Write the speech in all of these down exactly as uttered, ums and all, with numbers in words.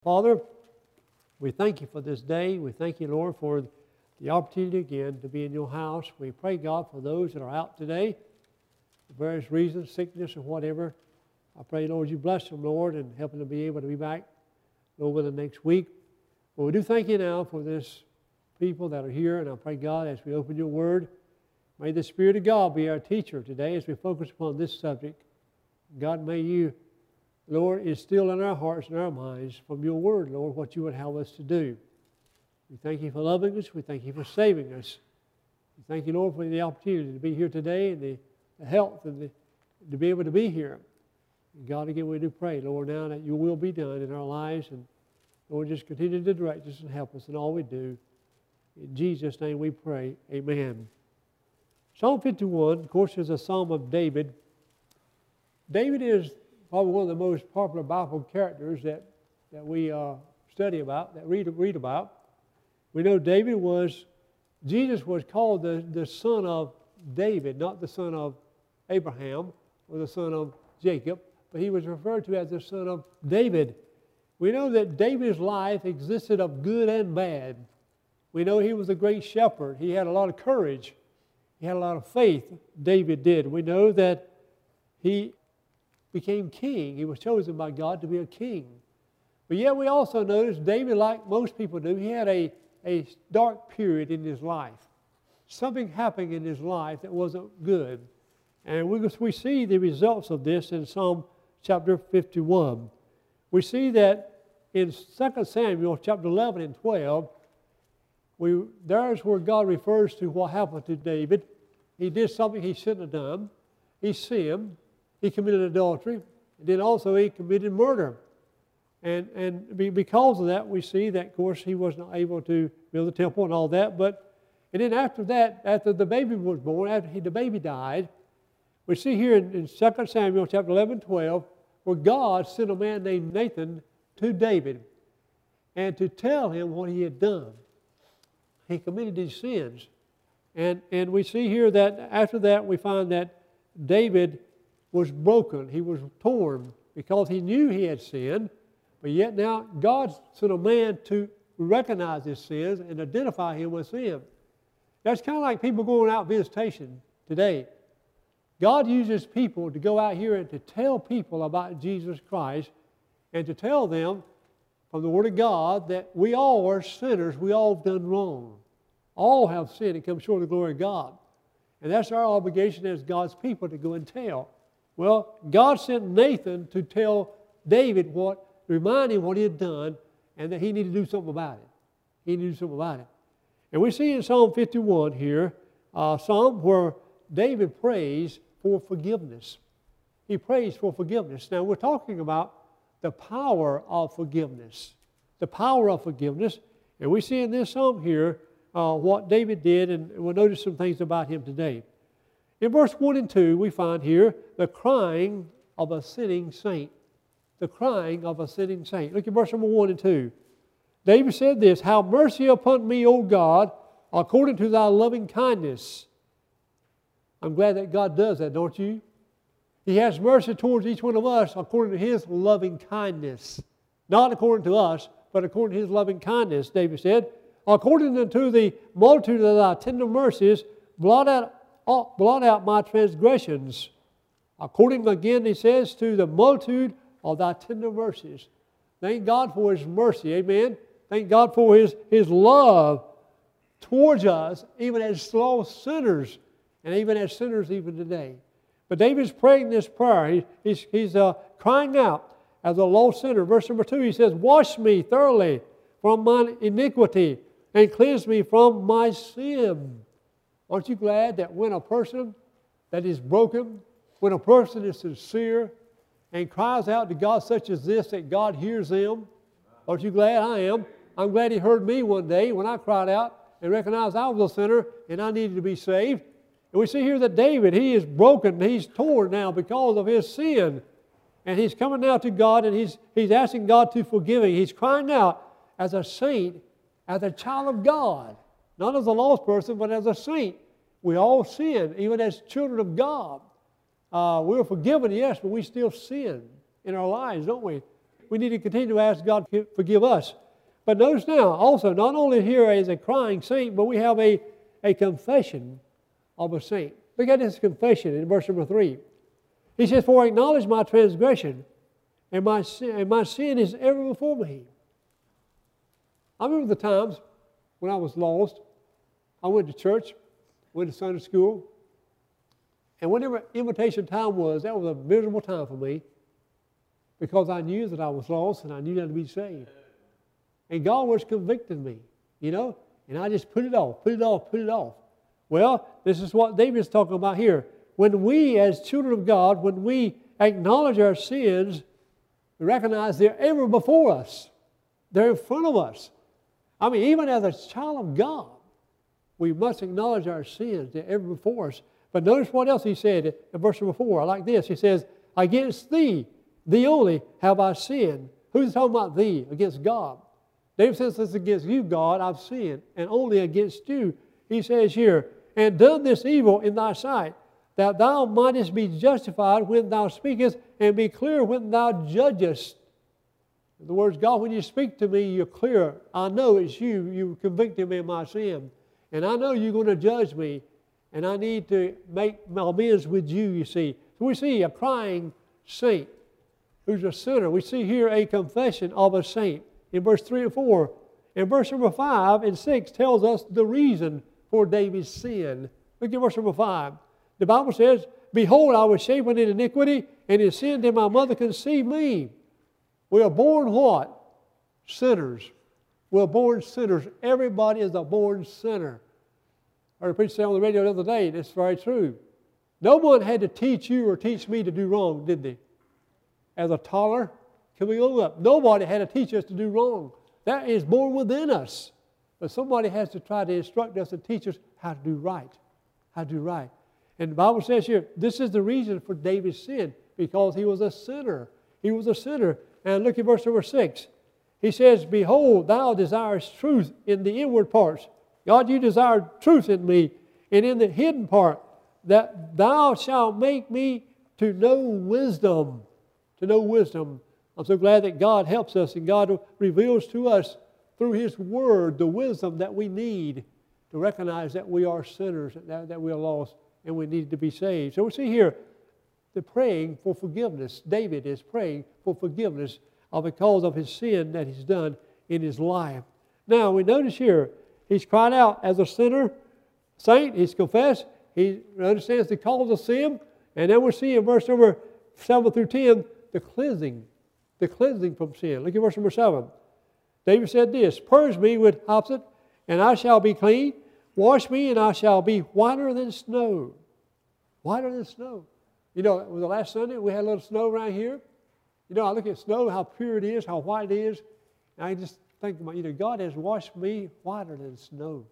Father, we thank you for this day. We thank you, Lord, for the opportunity again to be in your house. We pray, God, for those that are out today for various reasons, sickness or whatever. I pray, Lord, you bless them, Lord, and help them to be able to be back over the next week. But we do thank you now for this people that are here, and I pray, God, as we open your word, may the Spirit of God be our teacher today as we focus upon this subject. God, may you, Lord, instill in our hearts and our minds from your word, Lord, what you would have us to do. We thank you for loving us. We thank you for saving us. We thank you, Lord, for the opportunity to be here today and the, the health and the, to be able to be here. And God, again, we do pray, Lord, now that your will be done in our lives. And Lord, just continue to direct us and help us in all we do. In Jesus' name we pray. Amen. Psalm fifty-one, of course, is a psalm of David. David is probably one of the most popular Bible characters that, that we uh, study about, that read, read about. We know David was, Jesus was called the, the son of David, not the son of Abraham or the son of Jacob, but he was referred to as the son of David. We know that David's life existed of good and bad. We know he was a great shepherd. He had a lot of courage. He had a lot of faith, David did. We know that he became king. He was chosen by God to be a king. But yet we also notice David, like most people do, he had a, a dark period in his life. Something happened in his life that wasn't good. And we, we see the results of this in Psalm chapter fifty-one. We see that in Second Samuel chapter eleven and twelve, we, there's where God refers to what happened to David. He did something he shouldn't have done. He sinned. He committed adultery. And then also he committed murder. And, and because of that, we see that, of course, he was not able to build the temple and all that. But and then after that, after the baby was born, after he, the baby died, we see here in, in Second Samuel chapter eleven, twelve, where God sent a man named Nathan to David and to tell him what he had done. He committed his sins. And, and we see here that after that, we find that David was broken. He was torn because he knew he had sinned. But yet now God sent a man to recognize his sins and identify him with sin. That's kind of like people going out visitation today. God uses people to go out here and to tell people about Jesus Christ and to tell them from the Word of God that we all are sinners. We all have done wrong. All have sinned and come short of the glory of God. And that's our obligation as God's people to go and tell. Well, God sent Nathan to tell David what, remind him what he had done and that he needed to do something about it. He needed to do something about it. And we see in Psalm fifty-one here, a psalm where David prays for forgiveness. He prays for forgiveness. Now, we're talking about the power of forgiveness. The power of forgiveness. And we see in this psalm here uh, what David did, and we'll notice some things about him today. In verse one and two, we find here the crying of a sinning saint. The crying of a sinning saint. Look at verse number one and two. David said this, "Have mercy upon me, O God, according to thy loving kindness." I'm glad that God does that, don't you? He has mercy towards each one of us according to His loving kindness. Not according to us, but according to His loving kindness, David said. "According unto the multitude of thy tender mercies, blot out blot out my transgressions." According, again, he says, to the multitude of thy tender mercies. Thank God for His mercy, amen? Thank God for His, His love towards us, even as lost sinners, and even as sinners even today. But David's praying this prayer. He, he's he's uh, crying out as a lost sinner. Verse number two, he says, "Wash me thoroughly from mine iniquity, and cleanse me from my sin." Aren't you glad that when a person that is broken, when a person is sincere and cries out to God such as this, that God hears them? Aren't you glad? I am. I'm glad He heard me one day when I cried out and recognized I was a sinner and I needed to be saved. And we see here that David, he is broken, he's torn now because of his sin. And he's coming now to God and he's, he's asking God to forgive him. He's crying out as a saint, as a child of God. Not as a lost person, but as a saint. We all sin, even as children of God. Uh, we're forgiven, yes, but we still sin in our lives, don't we? we need to continue to ask God to forgive us. But notice now, also, not only here is a crying saint, but we have a, a confession of a saint. Look at this confession in verse number three. He says, for I acknowledge my transgression, and my sin, and my sin is ever before me. I remember the times when I was lost. I went to church, went to Sunday school, and whenever invitation time was, that was a miserable time for me because I knew that I was lost and I knew that to be saved. And God was convicting me, you know, and I just put it off, put it off, put it off. Well, this is what David's talking about here. When we, as children of God, when we acknowledge our sins, we recognize they're ever before us. They're in front of us. I mean, even as a child of God, we must acknowledge our sins. They're ever before us. But notice what else he said in verse number four. I like this. He says, against thee, thee only, have I sinned. Who's talking about thee? Against God. David says, it's against you, God, I've sinned, and only against you. He says here, and done this evil in thy sight, that thou mightest be justified when thou speakest, and be clear when thou judgest. In other words, God, when you speak to me, you're clear. I know it's you. You convicted me of my sin. And I know you're going to judge me. And I need to make amends with you, you see. So we see a crying saint who's a sinner. We see here a confession of a saint in verse three and four. And verse number five and six tells us the reason for David's sin. Look at verse number five. The Bible says, behold, I was shapen in iniquity, and in sin did my mother conceive me. We are born what? Sinners. We're born sinners. Everybody is a born sinner. I heard a preacher say on the radio the other day, and it's very true. No one had to teach you or teach me to do wrong, did they? As a toddler, coming on up, nobody had to teach us to do wrong. That is born within us. But somebody has to try to instruct us and teach us how to do right. How to do right. And the Bible says here, this is the reason for David's sin, because he was a sinner. He was a sinner. And look at verse number six. He says, behold, thou desirest truth in the inward parts. God, you desire truth in me, and in the hidden part, that thou shalt make me to know wisdom. To know wisdom. I'm so glad that God helps us, and God reveals to us through His Word the wisdom that we need to recognize that we are sinners, that, that we are lost, and we need to be saved. So we see here the praying for forgiveness. David is praying for forgiveness because of his sin that he's done in his life. Now we notice here, he's cried out as a sinner, saint, he's confessed, he understands the cause of sin, and then we see in verse number seven through ten, the cleansing, the cleansing from sin. Look at verse number seven. David said this, purge me with hyssop, and I shall be clean. Wash me, and I shall be whiter than snow. Whiter than snow. You know, the last Sunday we had a little snow around here. You know, I look at snow, how pure it is, how white it is, and I just think about, you know, God has washed me whiter than snow.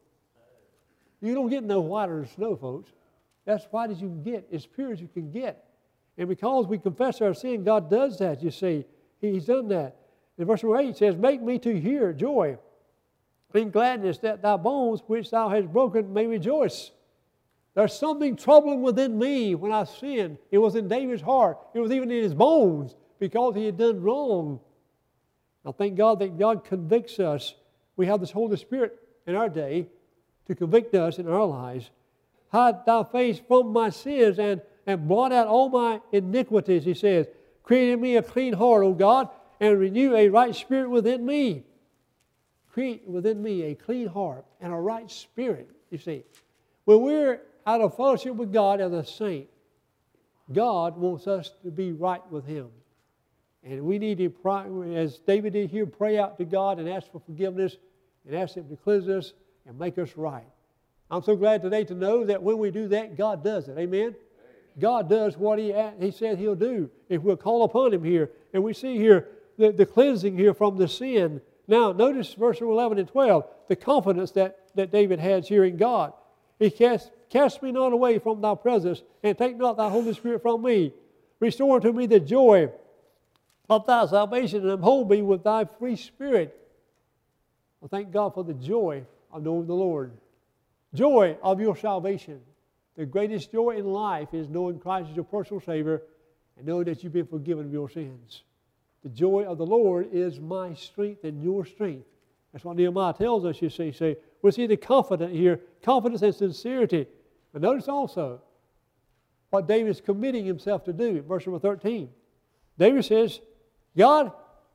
You don't get no whiter than snow, folks. That's white as you can get, as pure as you can get. And because we confess our sin, God does that, you see. He's done that. In verse number eight it says, make me to hear joy and gladness, that thy bones which thou hast broken may rejoice. There's something troubling within me when I sinned. It was in David's heart. It was even in his bones because he had done wrong. I thank God that God convicts us. We have this Holy Spirit in our day to convict us in our lives. Hide thy face from my sins and, and blot out all my iniquities, he says. Create in me a clean heart, O God, and renew a right spirit within me. Create within me a clean heart and a right spirit, you see. When we're out of fellowship with God as a saint, God wants us to be right with Him. And we need to, pray, as David did here, pray out to God and ask for forgiveness and ask Him to cleanse us and make us right. I'm so glad today to know that when we do that, God does it. Amen? Amen. God does what He, he said He'll do if we'll call upon Him here. And we see here the, the cleansing here from the sin. Now, notice verse eleven and twelve, the confidence that, that David has here in God. He cast, cast me not away from thy presence, and take not thy Holy Spirit from me. Restore unto me the joy of thy salvation, and uphold me with thy free spirit. I thank God for the joy of knowing the Lord. Joy of your salvation. The greatest joy in life is knowing Christ is your personal Savior and knowing that you've been forgiven of your sins. The joy of the Lord is my strength and your strength. That's what Nehemiah tells us, you see. See, we see the confidence here, confidence and sincerity. But notice also what David is committing himself to do in verse number thirteen. David says, God,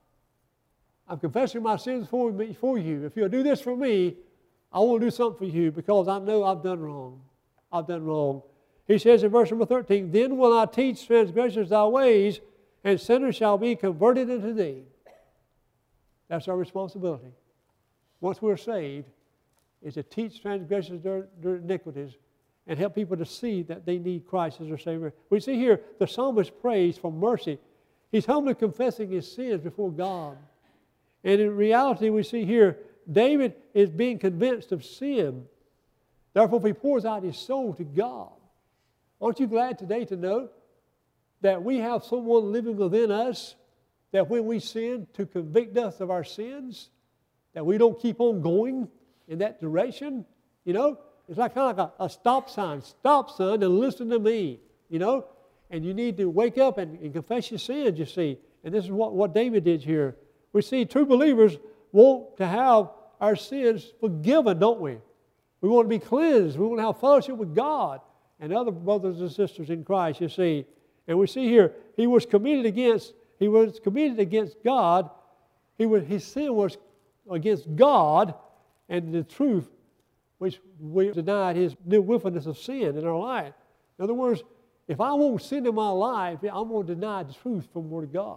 I'm confessing my sins for, me, for you. If you'll do this for me, I want to do something for you because I know I've done wrong. I've done wrong. He says in verse number thirteen, then will I teach transgressors thy ways, and sinners shall be converted unto thee. That's our responsibility. Once we're saved, is to teach transgressors their, their iniquities and help people to see that they need Christ as their Savior. We see here the psalmist prays for mercy. He's humbly confessing his sins before God. And in reality, we see here, David is being convinced of sin. Therefore, he pours out his soul to God. Aren't you glad today to know that we have someone living within us that when we sin, to convict us of our sins, that we don't keep on going in that direction? You know, it's like kind of like a, a stop sign. Stop, son, and listen to me, you know. And you need to wake up and, and confess your sins, you see. And this is what, what David did here. We see true believers want to have our sins forgiven, don't we? We want to be cleansed. We want to have fellowship with God and other brothers and sisters in Christ, you see. And we see here, he was committed against, he was committed against God. He was, his sin was against God and the truth, which we denied his new willfulness of sin in our life. In other words, if I want sin in my life, I'm going to deny the truth from the Word of God.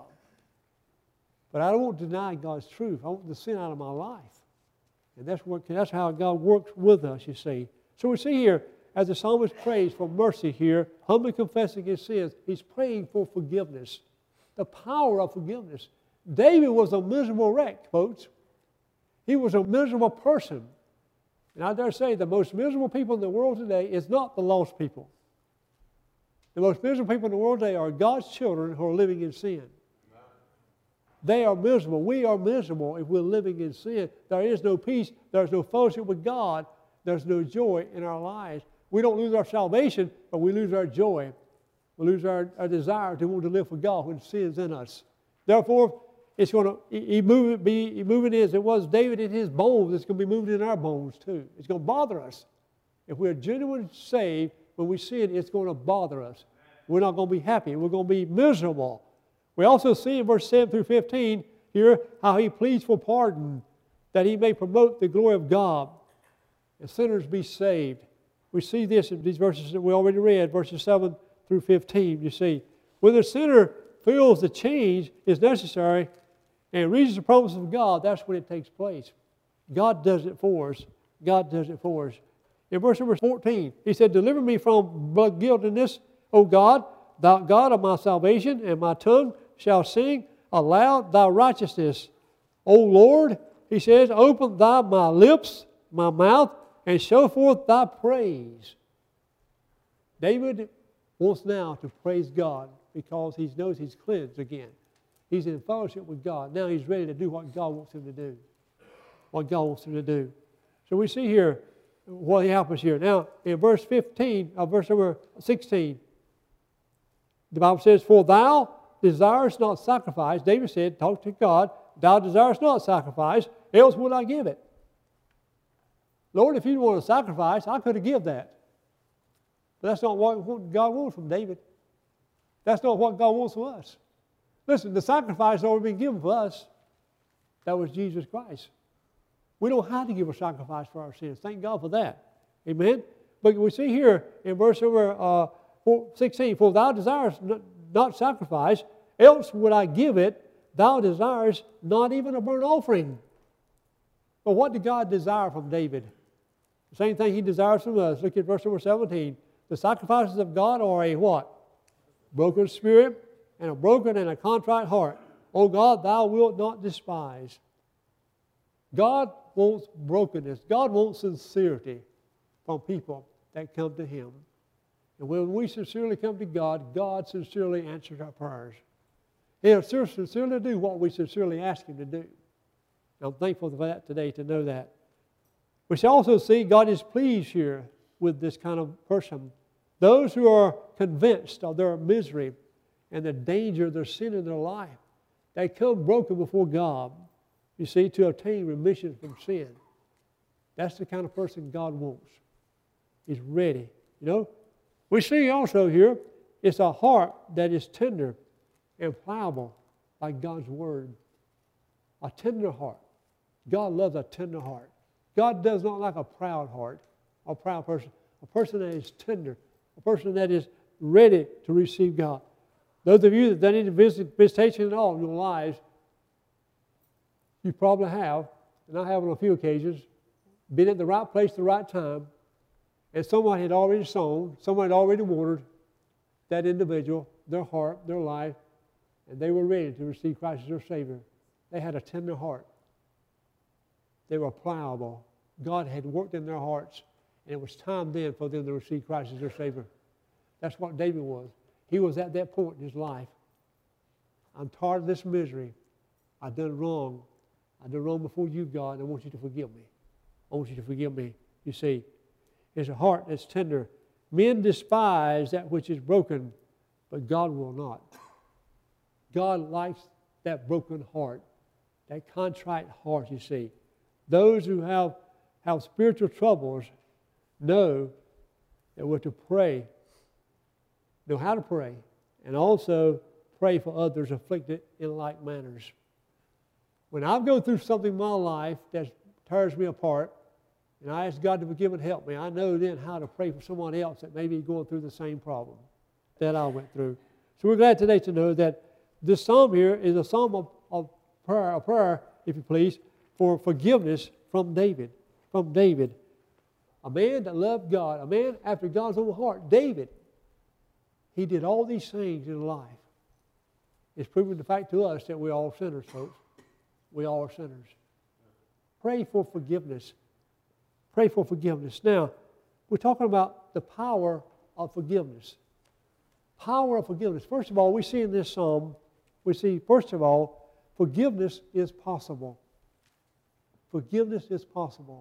But I don't want to deny God's truth. I want the sin out of my life. And that's, what, that's how God works with us, you see. So we see here, as the psalmist prays for mercy here, humbly confessing his sins, he's praying for forgiveness. The power of forgiveness. David was a miserable wreck, folks. He was a miserable person. And I dare say the most miserable people in the world today is not the lost people. The most miserable people in the world today are God's children who are living in sin. They are miserable. We are miserable if we're living in sin. There is no peace. There's no fellowship with God. There's no joy in our lives. We don't lose our salvation, but we lose our joy. We lose our, our desire to want to live for God when sin's in us. Therefore, it's going to he move, be he moving as it was David in his bones. It's going to be moving in our bones too. It's going to bother us. If we're genuinely saved, when we sin, it's going to bother us. We're not going to be happy. We're going to be miserable. We also see in verse seven through fifteen here how he pleads for pardon, that he may promote the glory of God and sinners be saved. We see this in these verses that we already read, verses seven through fifteen, you see. When the sinner feels the change is necessary and reaches the promises of God, that's when it takes place. God does it for us. God does it for us. In verse number fourteen, he said, deliver me from blood guiltiness, O God, thou God of my salvation, and my tongue shall sing aloud thy righteousness. O Lord, he says, open thou my lips, my mouth, and show forth thy praise. David wants now to praise God because he knows he's cleansed again. He's in fellowship with God. Now he's ready to do what God wants him to do. What God wants him to do. So we see here what happens here. Now, in verse fifteen, uh, verse number sixteen, the Bible says, for thou desirest not sacrifice. David said, talk to God, thou desirest not sacrifice, else would I give it. Lord, if you want a sacrifice, I could have given that. But that's not what God wants from David. That's not what God wants from us. Listen, the sacrifice has already been given for us. That was Jesus Christ. We don't have to give a sacrifice for our sins. Thank God for that. Amen? But we see here in verse number uh, sixteen, for thou desirest not sacrifice, else would I give it. Thou desirest not even a burnt offering. But what did God desire from David? The same thing he desires from us. Look at verse number seventeen. The sacrifices of God are a what? Broken spirit and a broken and a contrite heart. O God, thou wilt not despise. God wants brokenness. God wants sincerity from people that come to Him. And when we sincerely come to God, God sincerely answers our prayers. He'll sincerely do what we sincerely ask Him to do. I'm thankful for that today, to know that. We shall also see God is pleased here with this kind of person. Those who are convinced of their misery and the danger of their sin in their life, They come broken before God, you see, to obtain remission from sin. That's the kind of person God wants. He's ready. You know, we see also here, it's a heart that is tender and pliable like God's Word. A tender heart. God loves a tender heart. God does not like a proud heart, a proud person. A person that is tender, a person that is ready to receive God. Those of you that need visit, visitation at all in your lives, you probably have, and I have on a few occasions, been at the right place at the right time, and someone had already sown, someone had already watered that individual, their heart, their life, and they were ready to receive Christ as their Savior. They had a tender heart. They were pliable. God had worked in their hearts, and it was time then for them to receive Christ as their Savior. That's what David was. He was at that point in his life. I'm tired of this misery. I've done wrong. I've done wrong before you, God, and I want you to forgive me. I want you to forgive me. You see, it's a heart that's tender. Men despise that which is broken, but God will not. God likes that broken heart, that contrite heart, you see. Those who have, have spiritual troubles know that we're to pray, know how to pray, and also pray for others afflicted in like manners. When I go through something in my life that tears me apart, and I ask God to forgive and help me, I know then how to pray for someone else that may be going through the same problem that I went through. So we're glad today to know that this psalm here is a psalm of, of prayer, a prayer, if you please, for forgiveness from David. From David. A man that loved God, a man after God's own heart. David, he did all these things in life. It's proven the fact to us that we're all sinners, folks. We all are sinners. Pray for forgiveness. Pray for forgiveness. Now, we're talking about the power of forgiveness. Power of forgiveness. First of all, we see in this psalm, we see, first of all, forgiveness is possible. Forgiveness is possible.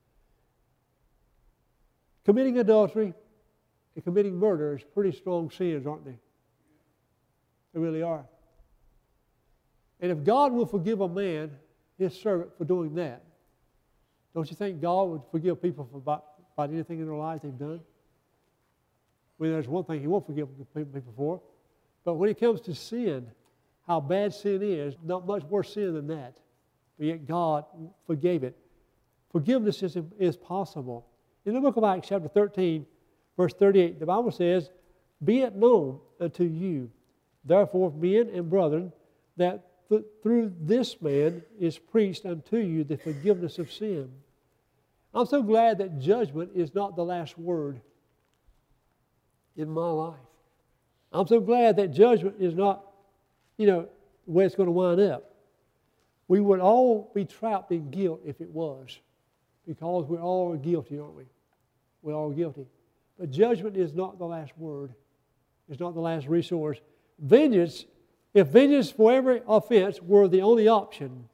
Committing adultery and committing murder is pretty strong sins, aren't they? They really are. And if God will forgive a man, his servant, for doing that, don't you think God would forgive people for about, about anything in their lives they've done? Well, there's one thing He won't forgive people for. But when it comes to sin, how bad sin is, not much worse sin than that. But yet God forgave it. Forgiveness is, is possible. In the book of Acts chapter thirteen, verse thirty-eight, the Bible says, "Be it known unto you, therefore, men and brethren, that th- through this man is preached unto you the forgiveness of sin." I'm so glad that judgment is not the last word in my life. I'm so glad that judgment is not, you know, the way it's going to wind up. We would all be trapped in guilt if it was, because we're all guilty, aren't we? We're all guilty. But judgment is not the last word. It's not the last resource. Vengeance, if vengeance for every offense were the only option,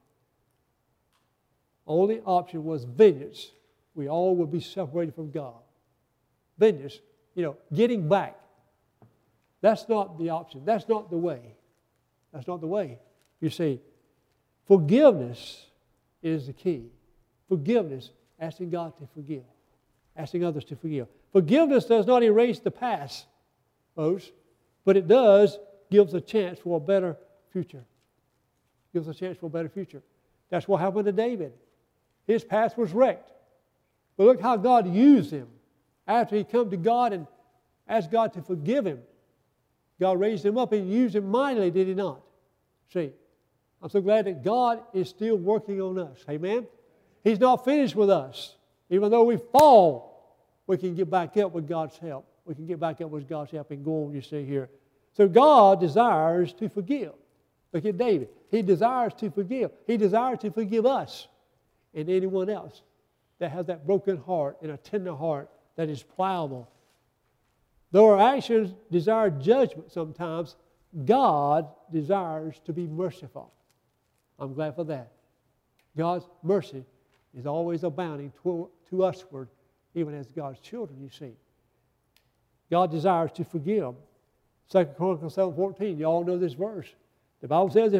only option was vengeance, we all would be separated from God. Vengeance, you know, getting back. That's not the option. That's not the way. That's not the way. You see, forgiveness is the key. Forgiveness, asking God to forgive. Asking others to forgive. Forgiveness does not erase the past, folks, but it does give us a chance for a better future. Gives us a chance for a better future. That's what happened to David. His past was wrecked. But look how God used him. After he come to God and asked God to forgive him, God raised him up and used him mightily, did He not? See, I'm so glad that God is still working on us. Amen? He's not finished with us. Even though we fall, we can get back up with God's help. We can get back up with God's help and go on, you see here. So God desires to forgive. Look at David. He desires to forgive. He desires to forgive us and anyone else that has that broken heart and a tender heart that is pliable. Though our actions desire judgment sometimes, God desires to be merciful. I'm glad for that. God's mercy is always abounding to, to usward, even as God's children, you see. God desires to forgive. Second Chronicles seven fourteen, you all know this verse. The Bible says, if my,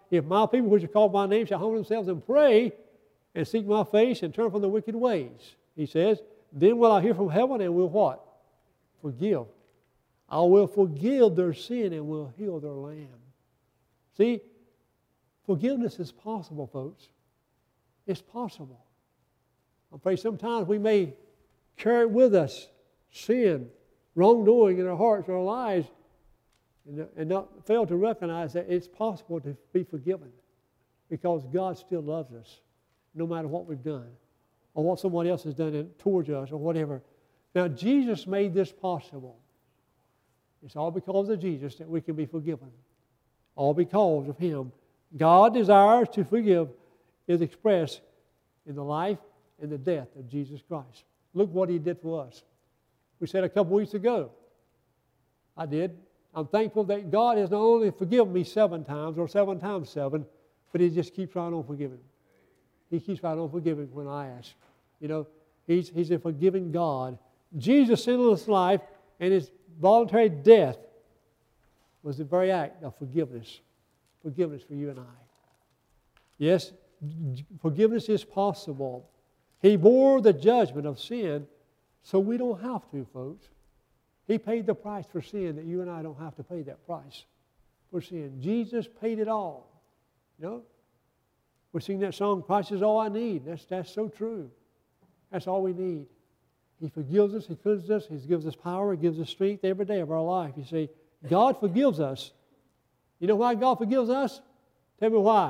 if my people which are called by name shall humble themselves and pray and seek my face and turn from the wicked ways, he says, then will I hear from heaven and will what? Forgive. I will forgive their sin and will heal their land. See, forgiveness is possible, folks. It's possible. I'm afraid sometimes we may carry with us sin, wrongdoing in our hearts or our lives, and, and not fail to recognize that it's possible to be forgiven because God still loves us, no matter what we've done or what someone else has done towards us or whatever. Now, Jesus made this possible. It's all because of Jesus that we can be forgiven. All because of Him. God desires to forgive is expressed in the life and the death of Jesus Christ. Look what He did for us. We said a couple weeks ago, I did, I'm thankful that God has not only forgiven me seven times or seven times seven, but He just keeps right on forgiving. He keeps right on forgiving when I ask. You know, He's, he's a forgiving God. Jesus' sinless life and His voluntary death was the very act of forgiveness. Forgiveness for you and I. Yes, forgiveness is possible. He bore the judgment of sin so we don't have to, folks. He paid the price for sin that you and I don't have to pay that price for sin. Jesus paid it all. You know? We sing that song, Christ is all I need. That's, that's so true. That's all we need. He forgives us, He cleanses us, He gives us power, He gives us strength every day of our life. You see, God forgives us. You know why God forgives us? Tell me why.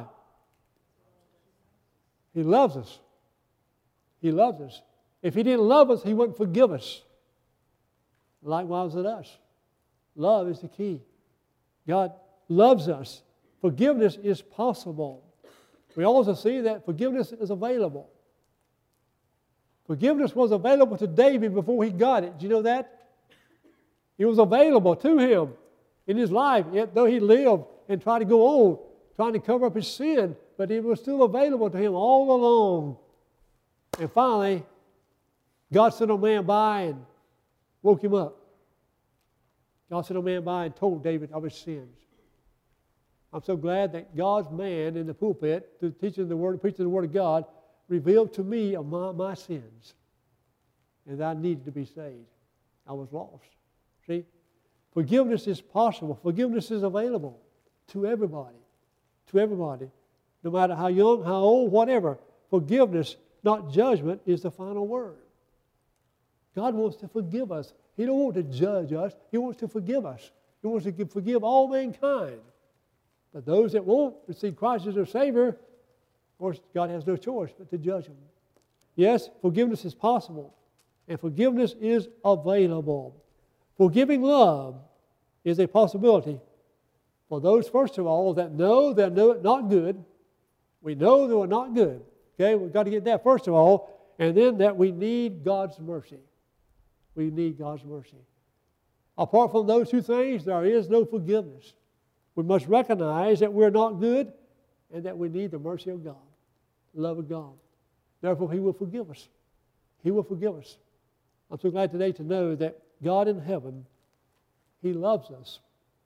He loves us. He loves us. If He didn't love us, He wouldn't forgive us. Likewise with us. Love is the key. God loves us. Forgiveness is possible. We also see that forgiveness is available. Forgiveness was available to David before he got it. Do you know that? It was available to him in his life, yet though he lived and tried to go on, trying to cover up his sin, but it was still available to him all along. And finally, God sent a man by and woke him up. God sent a man by and told David of his sins. I'm so glad that God's man in the pulpit, through teaching the Word, preaching the Word of God, revealed to me of my, my sins and that I needed to be saved. I was lost. See? Forgiveness is possible. Forgiveness is available to everybody. To everybody. No matter how young, how old, whatever. Forgiveness, not judgment, is the final word. God wants to forgive us. He don't want to judge us. He wants to forgive us. He wants to forgive all mankind. But those that won't receive Christ as their Savior, of course, God has no choice but to judge them. Yes, forgiveness is possible, and forgiveness is available. Forgiving love is a possibility for those, first of all, that know they're not good. We know that we're not good. Okay, we've got to get that first of all, and then that we need God's mercy. We need God's mercy. Apart from those two things, there is no forgiveness. We must recognize that we're not good and that we need the mercy of God, the love of God. Therefore, He will forgive us. He will forgive us. I'm so glad today to know that God in heaven, He loves us.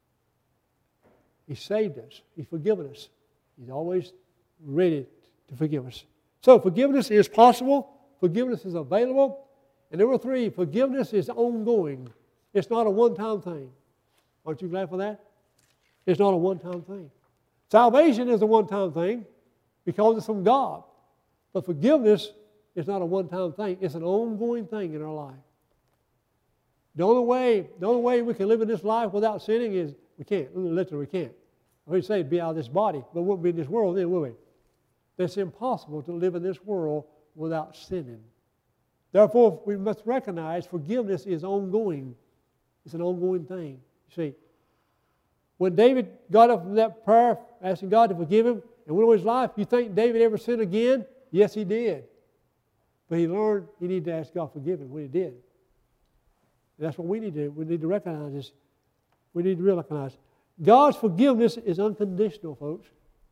He saved us. He's forgiven us. He's always ready to forgive us. So forgiveness is possible. Forgiveness is available. And number three, forgiveness is ongoing. It's not a one-time thing. Aren't you glad for that? It's not a one-time thing. Salvation is a one-time thing because it's from God. But forgiveness is not a one-time thing. It's an ongoing thing in our life. The only way, the only way we can live in this life without sinning is we can't. Literally, we can't. I would say be out of this body, but we won't be in this world then, will we? It's impossible to live in this world without sinning. Therefore, we must recognize forgiveness is ongoing. It's an ongoing thing. You see, when David got up from that prayer, asking God to forgive him, and went on his life, you think David ever sinned again? Yes, he did. But he learned he needed to ask God to forgive him when he did. And that's what we need to do. We need to recognize this. We need to recognize God's forgiveness is unconditional, folks.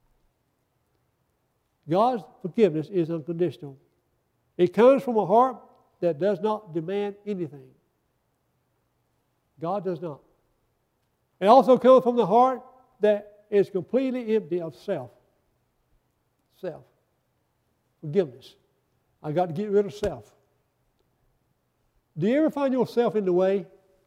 God's forgiveness is unconditional. It comes from a heart that does not demand anything. God does not. It also comes from the heart that is completely empty of self. Self. Forgiveness. I got to get rid of self. Do you ever find yourself in the way?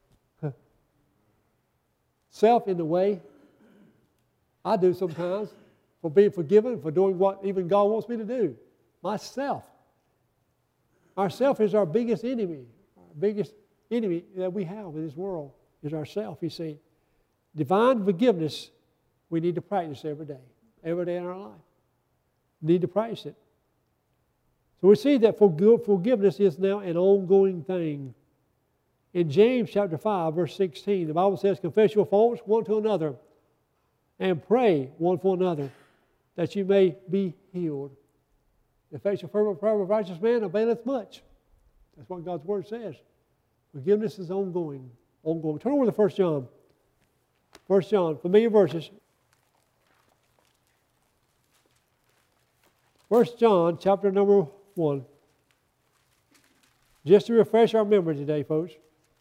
Self in the way? I do sometimes, for being forgiven, for doing what even God wants me to do. Myself. Ourself is our biggest enemy. Our biggest enemy that we have in this world is ourself, you see. Divine forgiveness, we need to practice every day. Every day in our life. We need to practice it. So we see that forgiveness is now an ongoing thing. In James chapter five, verse sixteen, the Bible says, confess your faults one to another and pray one for another that you may be healed. The effectual fervent prayer of a righteous man availeth much. That's what God's Word says. Forgiveness is ongoing. Ongoing. Turn over to First John. First John, familiar verses. First John, chapter number one. Just to refresh our memory today, folks.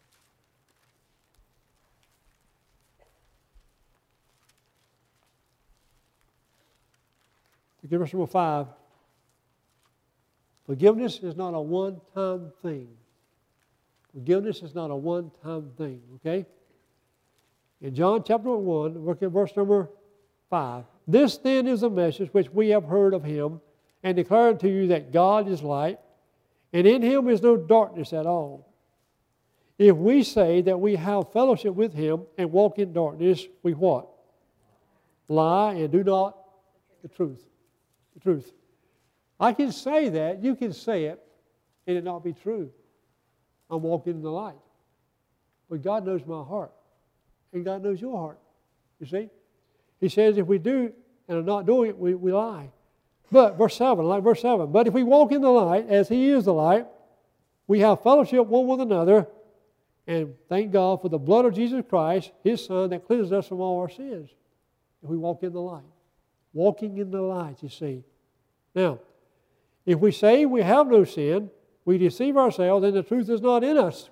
Look at verse number five. Forgiveness is not a one-time thing. Forgiveness is not a one-time thing, okay? In John chapter one, look at verse number five. This then is a message which we have heard of Him and declare unto you that God is light, and in Him is no darkness at all. If we say that we have fellowship with Him and walk in darkness, we what? Lie and do not the truth. The truth. I can say that, you can say it, and it not be true. I'm walking in the light. But God knows my heart. And God knows your heart. You see? He says if we do and are not doing it, we, we lie. But, verse seven, like verse seven, but if we walk in the light, as He is the light, we have fellowship one with another, and thank God for the blood of Jesus Christ, His Son, that cleanses us from all our sins. If we walk in the light. Walking in the light, you see. Now, if we say we have no sin, we deceive ourselves and the truth is not in us.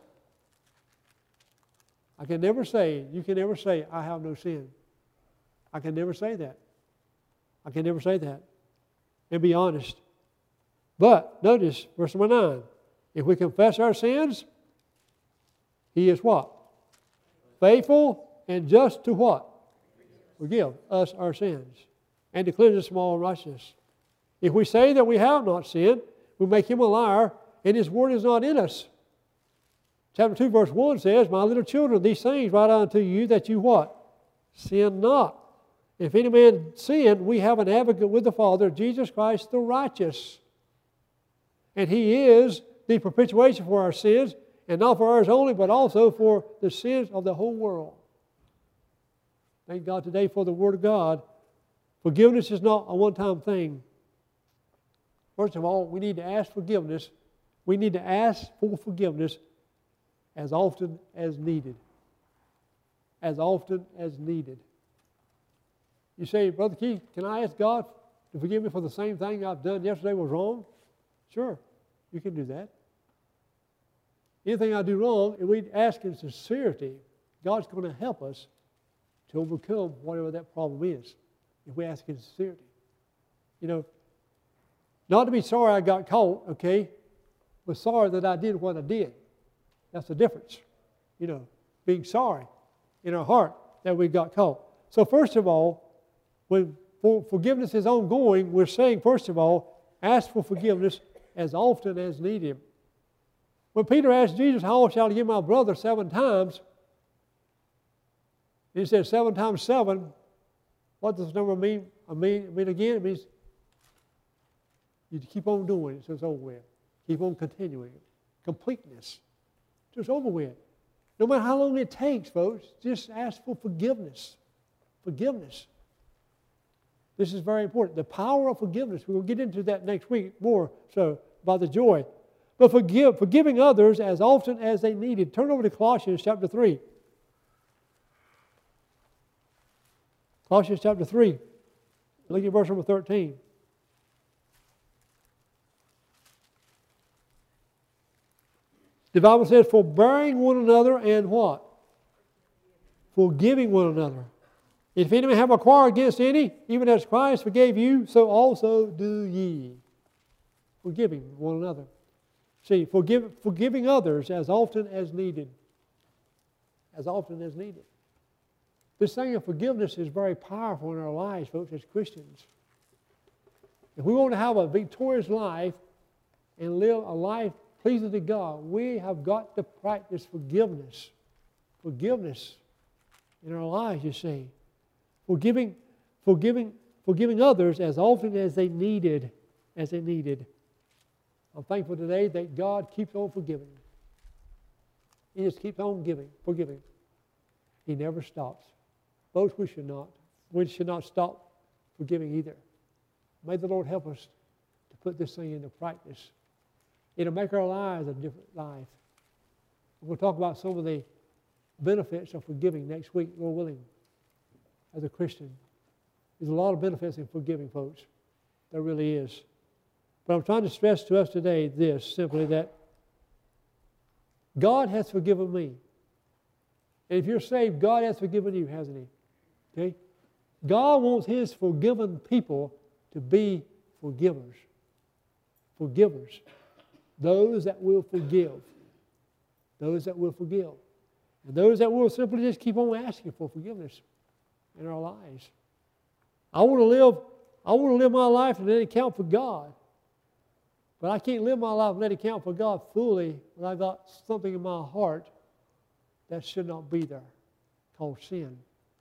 I can never say, you can never say, I have no sin. I can never say that. I can never say that. And be honest. But, notice, verse number nine. If we confess our sins, He is what? Faithful and just to what? Forgive us our sins. And to cleanse us from all unrighteousness. If we say that we have not sinned, we make Him a liar, and His word is not in us. Chapter two, verse one says, my little children, these things write unto you that you what? Sin not. If any man sin, we have an advocate with the Father, Jesus Christ the righteous. And He is the propitiation for our sins, and not for ours only, but also for the sins of the whole world. Thank God today for the Word of God. Forgiveness is not a one-time thing. First of all, we need to ask forgiveness. We need to ask for forgiveness as often as needed. As often as needed. You say, Brother Keith, can I ask God to forgive me for the same thing I've done yesterday was wrong? Sure, you can do that. Anything I do wrong, if we ask in sincerity, God's going to help us to overcome whatever that problem is. If we ask in sincerity. You know, not to be sorry I got caught, okay, but sorry that I did what I did. That's the difference. You know, being sorry in our heart that we got caught. So first of all, when forgiveness is ongoing, we're saying, first of all, ask for forgiveness as often as needed. When Peter asked Jesus, how shall I give my brother seven times? He said seven times seven. What does this number mean? I mean, I mean again, it means you keep on doing it so it's over with. Keep on continuing it. Completeness. Just over with. No matter how long it takes, folks, just ask for forgiveness. Forgiveness. This is very important. The power of forgiveness. We'll get into that next week more so about the joy. But forgive, forgiving others as often as they need it. Turn over to Colossians chapter three. Colossians chapter three. Look at verse number thirteen. The Bible says, forbearing one another and what? Forgiving one another. If any man have a quarrel against any, even as Christ forgave you, so also do ye. Forgiving one another. See, forgive, forgiving others as often as needed. As often as needed. This thing of forgiveness is very powerful in our lives, folks, as Christians. If we want to have a victorious life and live a life pleasing to God, we have got to practice forgiveness. Forgiveness in our lives, you see. Forgiving, forgiving, forgiving others as often as they needed, as they needed. I'm thankful today that God keeps on forgiving. He just keeps on giving, forgiving. He never stops. Both we should not. We should not stop forgiving either. May the Lord help us to put this thing into practice. It'll make our lives a different life. We'll talk about some of the benefits of forgiving next week, Lord willing, as a Christian. There's a lot of benefits in forgiving, folks. There really is. But I'm trying to stress to us today this, simply that God has forgiven me. And if you're saved, God has forgiven you, hasn't He? Okay? God wants His forgiven people to be forgivers. Forgivers. Those that will forgive. Those that will forgive. And those that will simply just keep on asking for forgiveness in our lives. I want to live, I want to live my life and let it count for God. But I can't live my life and let it count for God fully when I got something in my heart that should not be there, called sin.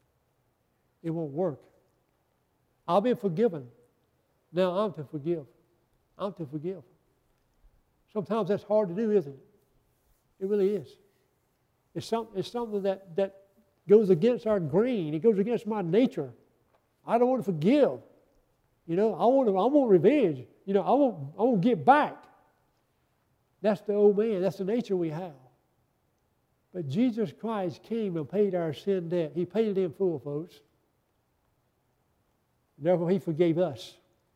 It won't work. I've been forgiven. Now I'm to forgive. I'm to forgive. Sometimes that's hard to do, isn't it? It really is. It's, some, it's something that, that goes against our grain. It goes against my nature. I don't want to forgive. You know, I want to, I want revenge. You know, I want, I want to get back. That's the old man. That's the nature we have. But Jesus Christ came and paid our sin debt. He paid it in full, folks. Therefore, He forgave us.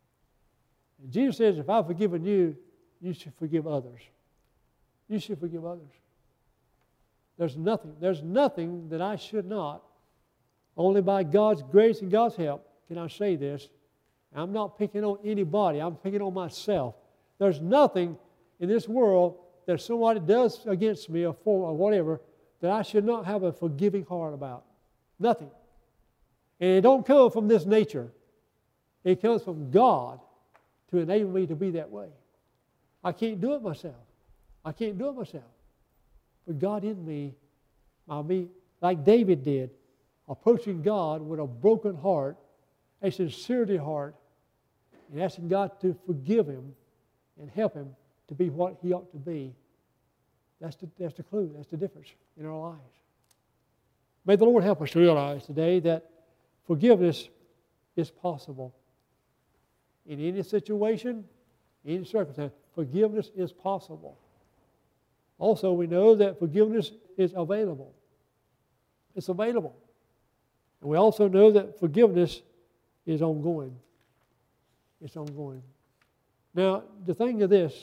And Jesus says, if I've forgiven you, you should forgive others. You should forgive others. There's nothing, there's nothing that I should not. Only by God's grace and God's help can I say this. I'm not picking on anybody. I'm picking on myself. There's nothing in this world that somebody does against me or for or whatever that I should not have a forgiving heart about. Nothing. And it don't come from this nature. It comes from God to enable me to be that way. I can't do it myself. I can't do it myself. But God in me, I'll be like David did, approaching God with a broken heart, a sincerity heart, and asking God to forgive him and help him to be what he ought to be. That's the, that's the clue. That's the difference in our lives. May the Lord help us to realize today that forgiveness is possible. In any situation, any circumstance, forgiveness is possible. Also, we know that forgiveness is available. It's available. And we also know that forgiveness is ongoing. It's ongoing. Now, the thing of this,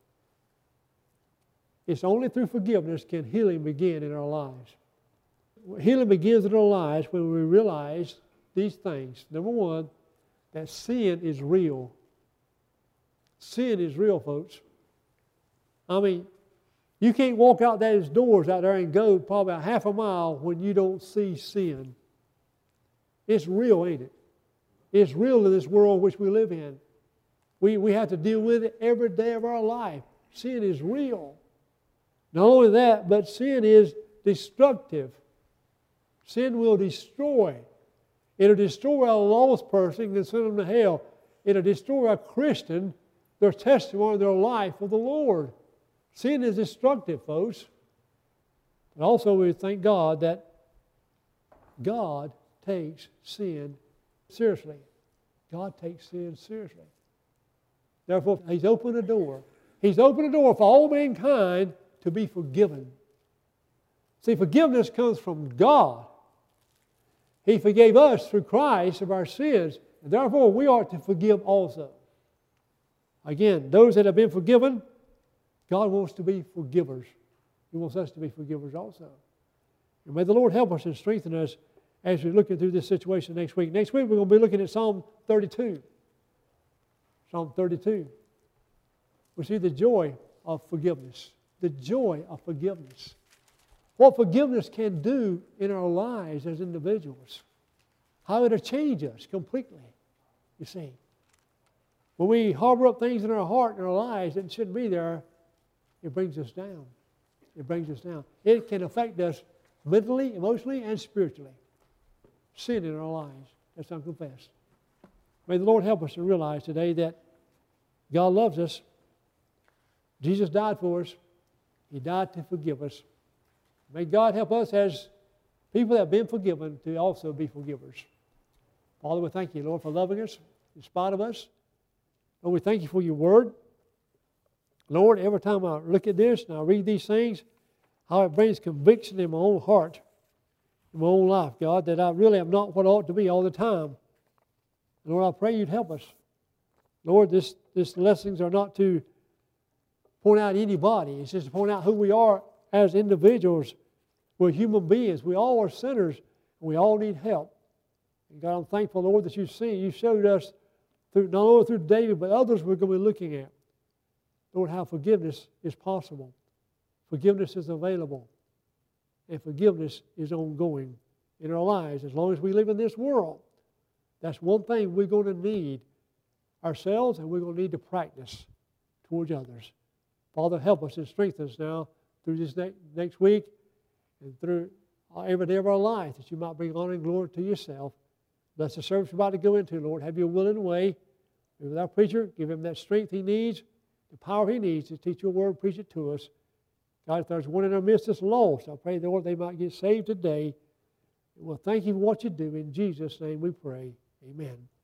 it's only through forgiveness can healing begin in our lives. Healing begins in our lives when we realize these things. Number one, that sin is real. Sin is real, folks. I mean, you can't walk out those doors out there and go probably a half a mile when you don't see sin. It's real, ain't it? It's real in this world which we live in. We, we have to deal with it every day of our life. Sin is real. Not only that, but sin is destructive. Sin will destroy. It'll destroy a lost person and send them to hell. It'll destroy a Christian, their testimony, their life of the Lord. Sin is destructive, folks. But also we thank God that God takes sin seriously. God takes sin seriously. Therefore, He's opened a door. He's opened a door for all mankind to be forgiven. See, forgiveness comes from God. He forgave us through Christ of our sins, and therefore we ought to forgive also. Again, those that have been forgiven, God wants to be forgivers. He wants us to be forgivers also. And may the Lord help us and strengthen us as we're looking through this situation next week. Next week we're going to be looking at Psalm thirty-two. Psalm thirty-two. We see the joy of forgiveness. The joy of forgiveness. What forgiveness can do in our lives as individuals. How it'll change us completely, you see. When we harbor up things in our heart and our lives that shouldn't be there, it brings us down. It brings us down. It can affect us mentally, emotionally, and spiritually. Sin in our lives. That's unconfessed. May the Lord help us to realize today that God loves us. Jesus died for us. He died to forgive us. May God help us as people that have been forgiven to also be forgivers. Father, we thank you, Lord, for loving us in spite of us. Lord, we thank you for your word. Lord, every time I look at this and I read these things, how it brings conviction in my own heart, in my own life, God, that I really am not what I ought to be all the time. Lord, I pray you'd help us. Lord, this, this lessons are not to point out anybody. It's just to point out who we are as individuals. We're human beings. We all are sinners, and we all need help. And God, I'm thankful, Lord, that you've seen, you showed us, through not only through David, but others we're going to be looking at. Lord, how forgiveness is possible. Forgiveness is available. And forgiveness is ongoing in our lives as long as we live in this world. That's one thing we're going to need ourselves, and we're going to need to practice towards others. Father, help us and strengthen us now through this ne- next week and through every day of our life, that you might bring honor and glory to yourself. Bless the service we're about to go into, Lord. Have your will and way. Be with our preacher. Give him that strength he needs, the power he needs to teach your word, preach it to us. God, if there's one in our midst that's lost, I pray, Lord, they might get saved today. And we'll thank you for what you do. In Jesus' name we pray. Amen.